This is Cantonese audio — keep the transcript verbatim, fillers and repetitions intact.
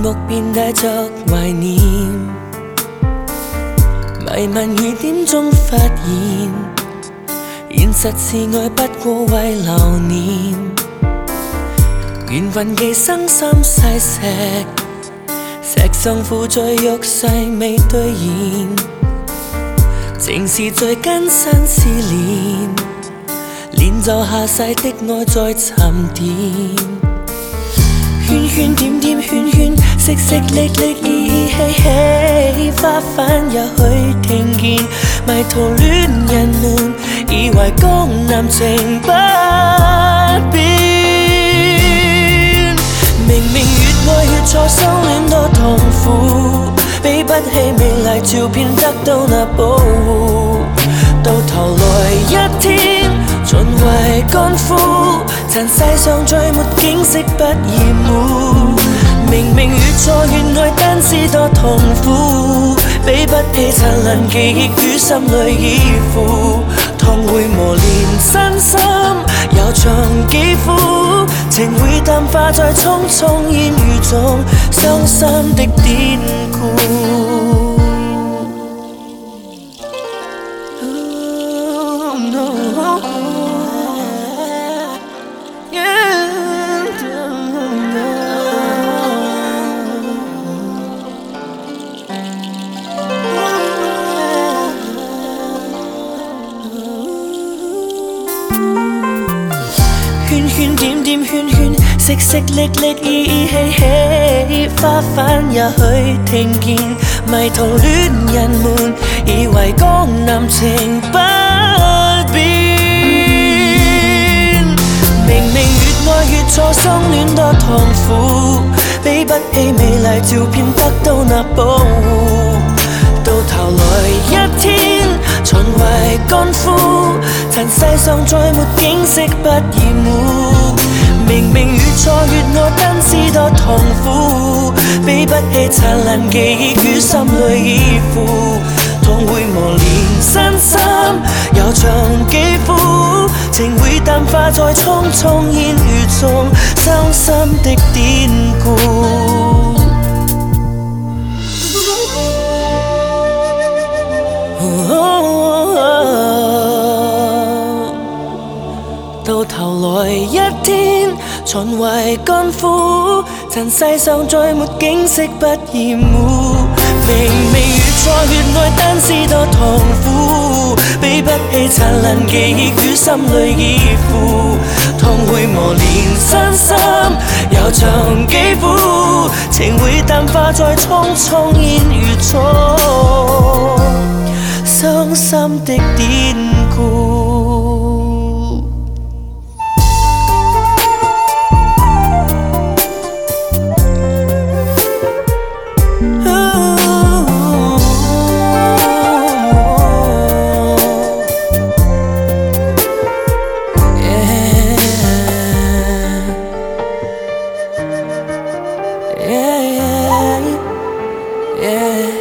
局便帶着懷念，迷問雨點中發現，現實是愛不過為留念，緣分寄生心細石，石上負罪玉誓未兌現，情是最根身試煉，練就下世的愛再沉澱。圈圈點點圈圈，淅淅瀝瀝依依稀稀，花瓣也許聽見，迷途戀人們以為江南情不變。明明越愛越錯，相戀多痛苦，比不起美麗照片得到那保護，到頭來一天盡為乾枯，塵世上最沒景色不厭惡。明明越錯越愛，單知多痛苦，比不起燦爛記憶於心裏依附。痛會磨練身心，悠長肌膚，情會淡化在匆匆煙雨中，傷心的典故。圈圈點點圈圈，淅淅瀝瀝依依稀稀，花瓣也許聽見，迷途戀人們以為江南情不變。明明越愛越錯，相戀多痛苦，比不起美麗照片得到那保護，到頭來一天盡為乾枯，塵世上再沒景色不厭惡。明明越錯越愛，單知多痛苦，比不起燦爛記憶於心裏依附。痛會磨練身心，悠長肌膚，情會淡化在匆匆煙雨中，傷心的典故。到頭來一天盡為乾枯，塵世上再沒景色不厭惡。明明越錯越愛，單知多痛苦，比不起燦爛記憶於心裏依附。痛會磨練身心，悠長肌膚，情會淡化在匆匆煙雨中，傷心的典故。Yeah, yeah, yeah.